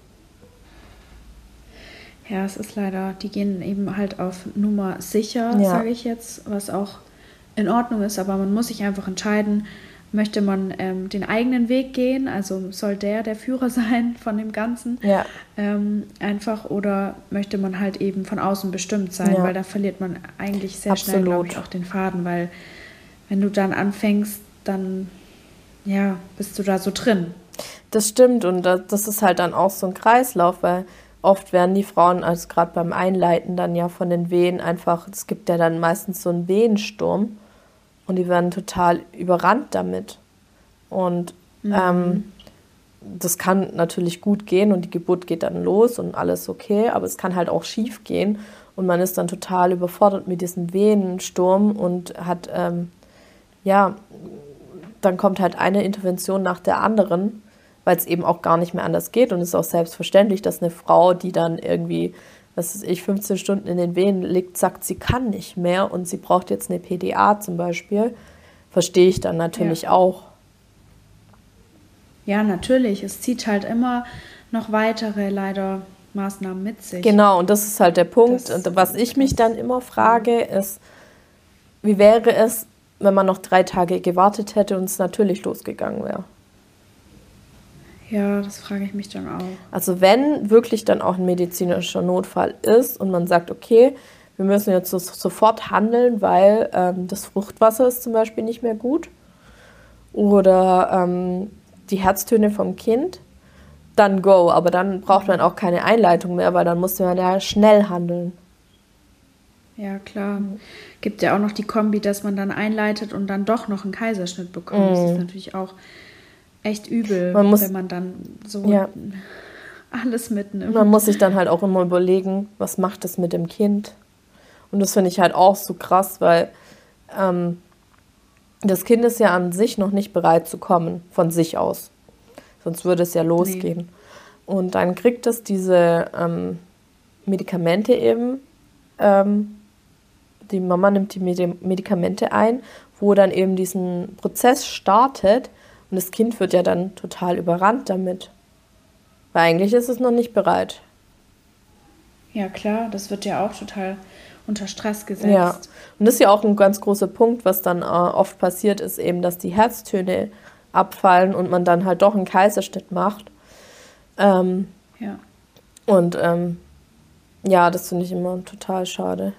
Ja, es ist leider, die gehen eben halt auf Nummer sicher, ja. sage ich jetzt, was auch in Ordnung ist. Aber man muss sich einfach entscheiden, möchte man ähm, den eigenen Weg gehen, also soll der der Führer sein von dem Ganzen, ja. ähm, einfach, oder möchte man halt eben von außen bestimmt sein, ja. weil da verliert man eigentlich sehr Absolut. schnell, glaube ich, auch den Faden, weil wenn du dann anfängst, dann ja, bist du da so drin. Das stimmt und das ist halt dann auch so ein Kreislauf, weil oft werden die Frauen, also gerade beim Einleiten dann ja von den Wehen einfach, es gibt ja dann meistens so einen Wehensturm, und die werden total überrannt damit. Und mhm. ähm, das kann natürlich gut gehen und die Geburt geht dann los und alles okay, aber es kann halt auch schief gehen und man ist dann total überfordert mit diesem Wehensturm und hat, ähm, ja, dann kommt halt eine Intervention nach der anderen, weil es eben auch gar nicht mehr anders geht und es ist auch selbstverständlich, dass eine Frau, die dann irgendwie, was weiß ich, fünfzehn Stunden in den Wehen liegt, sagt, sie kann nicht mehr und sie braucht jetzt eine P D A zum Beispiel, verstehe ich dann natürlich ja. auch. Ja, natürlich. Es zieht halt immer noch weitere, leider, Maßnahmen mit sich. Genau, und das ist halt der Punkt. Das, und was ich mich dann immer frage, ist, wie wäre es, wenn man noch drei Tage gewartet hätte und es natürlich losgegangen wäre? Ja, das frage ich mich dann auch. Also wenn wirklich dann auch ein medizinischer Notfall ist und man sagt, okay, wir müssen jetzt so, sofort handeln, weil ähm, das Fruchtwasser ist zum Beispiel nicht mehr gut oder ähm, die Herztöne vom Kind, dann go. Aber dann braucht man auch keine Einleitung mehr, weil dann muss man ja schnell handeln. Ja, klar. Gibt ja auch noch die Kombi, dass man dann einleitet und dann doch noch einen Kaiserschnitt bekommt. Mm. Das ist natürlich auch echt übel, man muss, wenn man dann so ja. alles mitnimmt. Man muss sich dann halt auch immer überlegen, was macht das mit dem Kind? Und das finde ich halt auch so krass, weil ähm, das Kind ist ja an sich noch nicht bereit zu kommen, von sich aus. Sonst würde es ja losgehen. Nee. Und dann kriegt es diese ähm, Medikamente eben, ähm, die Mama nimmt die Medikamente ein, wo dann eben diesen Prozess startet. Und das Kind wird ja dann total überrannt damit. Weil eigentlich ist es noch nicht bereit. Ja, klar, das wird ja auch total unter Stress gesetzt. Ja, und das ist ja auch ein ganz großer Punkt, was dann äh, oft passiert, ist eben, dass die Herztöne abfallen und man dann halt doch einen Kaiserschnitt macht. Ähm, ja. Und ähm, ja, das finde ich immer total schade.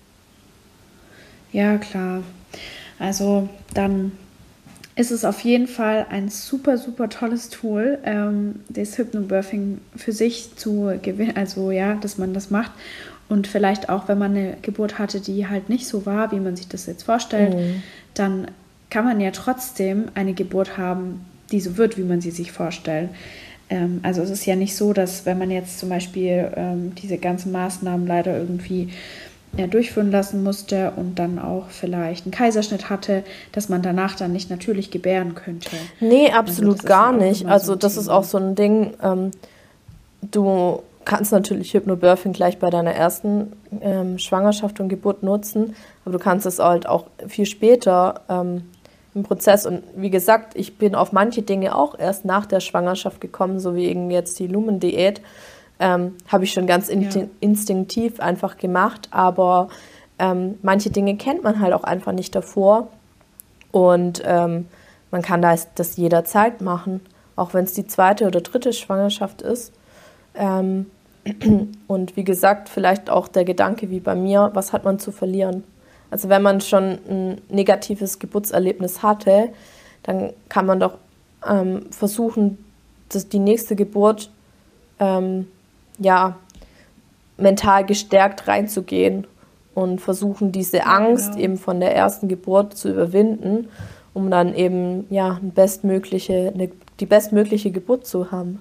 Ja, klar. Also dann ist es auf jeden Fall ein super, super tolles Tool, ähm, das Hypnobirthing für sich zu gewinnen, also ja, dass man das macht. Und vielleicht auch, wenn man eine Geburt hatte, die halt nicht so war, wie man sich das jetzt vorstellt, mhm. dann kann man ja trotzdem eine Geburt haben, die so wird, wie man sie sich vorstellt. Ähm, also es ist ja nicht so, dass wenn man jetzt zum Beispiel ähm, diese ganzen Maßnahmen leider irgendwie ja, durchführen lassen musste und dann auch vielleicht einen Kaiserschnitt hatte, dass man danach dann nicht natürlich gebären könnte. Nee, absolut also gar ja nicht. Also so das Thema. Ist auch so ein Ding, ähm, du kannst natürlich Hypnobirthing gleich bei deiner ersten ähm, Schwangerschaft und Geburt nutzen, aber du kannst es halt auch viel später ähm, im Prozess. Und wie gesagt, ich bin auf manche Dinge auch erst nach der Schwangerschaft gekommen, so wie eben jetzt die Lumen-Diät, ähm, habe ich schon ganz in- ja. instinktiv einfach gemacht, aber ähm, manche Dinge kennt man halt auch einfach nicht davor und ähm, man kann das, das jederzeit machen, auch wenn es die zweite oder dritte Schwangerschaft ist. Ähm, und wie gesagt, vielleicht auch der Gedanke wie bei mir, was hat man zu verlieren? Also wenn man schon ein negatives Geburtserlebnis hatte, dann kann man doch ähm, versuchen, dass die nächste Geburt ähm, ja, mental gestärkt reinzugehen und versuchen, diese Angst ja, genau. eben von der ersten Geburt zu überwinden, um dann eben ja, eine bestmögliche, eine, die bestmögliche Geburt zu haben.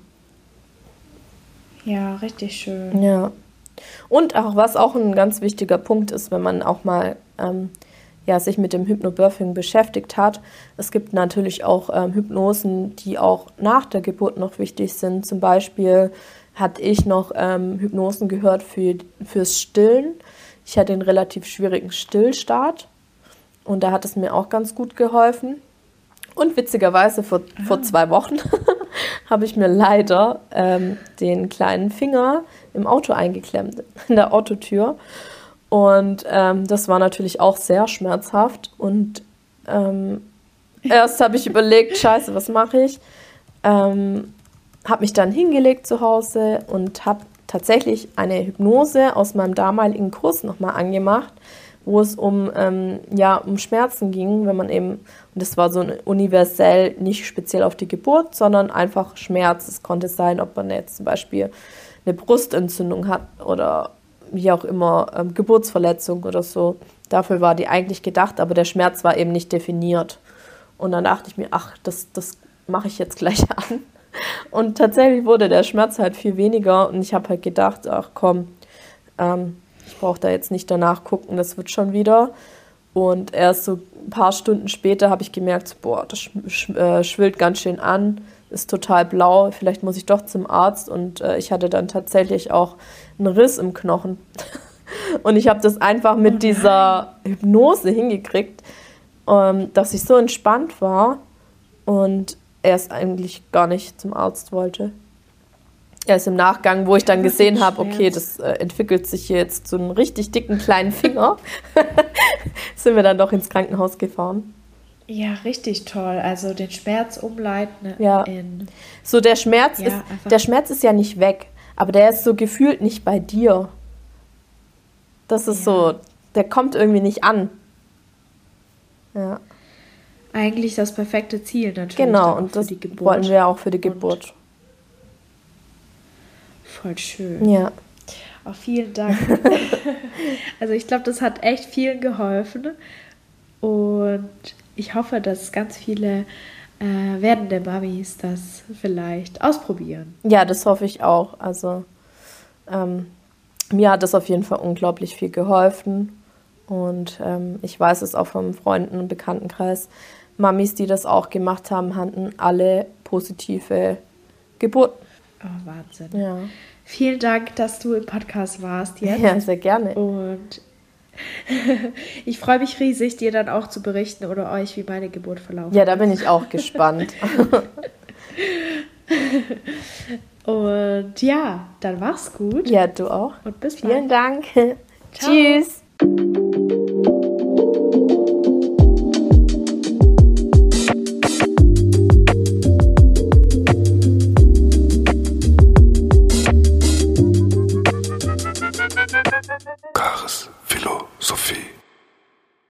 Ja, richtig schön. Ja. Und auch, was auch ein ganz wichtiger Punkt ist, wenn man auch mal ähm, ja, sich mit dem Hypnobirthing beschäftigt hat. Es gibt natürlich auch ähm, Hypnosen, die auch nach der Geburt noch wichtig sind. Zum Beispiel hatte ich noch ähm, Hypnosen gehört für, fürs Stillen. Ich hatte einen relativ schwierigen Stillstart und da hat es mir auch ganz gut geholfen. Und witzigerweise vor, ah. vor zwei Wochen habe ich mir leider ähm, den kleinen Finger im Auto eingeklemmt, in der Autotür. Und ähm, das war natürlich auch sehr schmerzhaft. Und ähm, erst habe ich überlegt, scheiße, was mache ich? Ähm, habe mich dann hingelegt zu Hause und habe tatsächlich eine Hypnose aus meinem damaligen Kurs nochmal angemacht, wo es um, ähm, ja, um Schmerzen ging, wenn man eben, und das war so universell, nicht speziell auf die Geburt, sondern einfach Schmerz. Es konnte sein, ob man jetzt zum Beispiel eine Brustentzündung hat oder wie auch immer, ähm, Geburtsverletzung oder so. Dafür war die eigentlich gedacht, aber der Schmerz war eben nicht definiert. Und dann dachte ich mir, ach, das, das mache ich jetzt gleich an. Und tatsächlich wurde der Schmerz halt viel weniger und ich habe halt gedacht, ach komm, ähm, ich brauche da jetzt nicht danach gucken, das wird schon wieder. Und erst so ein paar Stunden später habe ich gemerkt, boah, das sch- äh, schwillt ganz schön an, ist total blau, vielleicht muss ich doch zum Arzt. Und äh, ich hatte dann tatsächlich auch einen Riss im Knochen. Und ich habe das einfach mit oh dieser Hypnose hingekriegt, ähm, dass ich so entspannt war und erst eigentlich gar nicht zum Arzt wollte. Erst im Nachgang, wo ich dann gesehen habe, okay, das äh, entwickelt sich hier jetzt zu einem richtig dicken kleinen Finger, sind wir dann doch ins Krankenhaus gefahren. Ja, richtig toll. Also den Schmerz umleiten ja. in... So der Schmerz, ja, ist, der Schmerz ist ja nicht weg, aber der ist so gefühlt nicht bei dir. Das ist ja. so, der kommt irgendwie nicht an. Ja. Eigentlich das perfekte Ziel natürlich. Genau, und das wollen wir auch für die Geburt. Und voll schön. Ja. Oh, vielen Dank. Also ich glaube, das hat echt vielen geholfen. Und ich hoffe, dass ganz viele äh, werdende Mamis das vielleicht ausprobieren. Ja, das hoffe ich auch. Also ähm, mir hat das auf jeden Fall unglaublich viel geholfen. Und ähm, ich weiß es auch vom Freunden- und Bekanntenkreis. Mamis, die das auch gemacht haben, hatten alle positive Geburten. Oh, Wahnsinn. Ja. Vielen Dank, dass du im Podcast warst jetzt. Ja, sehr gerne. Und ich freue mich riesig, dir dann auch zu berichten oder euch, wie meine Geburt verlaufen ist. Ja, da bin ich auch gespannt. Und ja, dann mach's gut. Ja, du auch. Und bis bald. Vielen Dank. Tschüss. Tschüss.